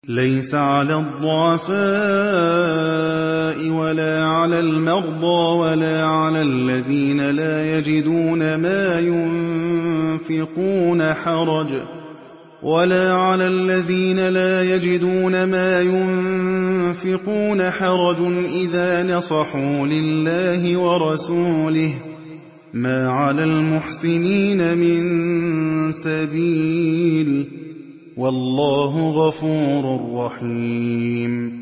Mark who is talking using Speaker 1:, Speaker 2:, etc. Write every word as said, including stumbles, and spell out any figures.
Speaker 1: لَيْسَ عَلَى الضُّعَفَاءِ وَلَا عَلَى الْمَرْضَىٰ وَلَا عَلَى الَّذِينَ لَا يَجِدُونَ مَا يُنفِقُونَ حَرَجٌ وَلَا عَلَى الَّذِينَ لَا يَجِدُونَ مَا يُنفِقُونَ حَرَجٌ إِذَا نَصَحُوا لِلَّهِ وَرَسُولِهِ ۚ مَا عَلَى الْمُحْسِنِينَ مِن سَبِيلٍ ۚ وَاللَّهُ غَفُورٌ رَّحِيمٌ.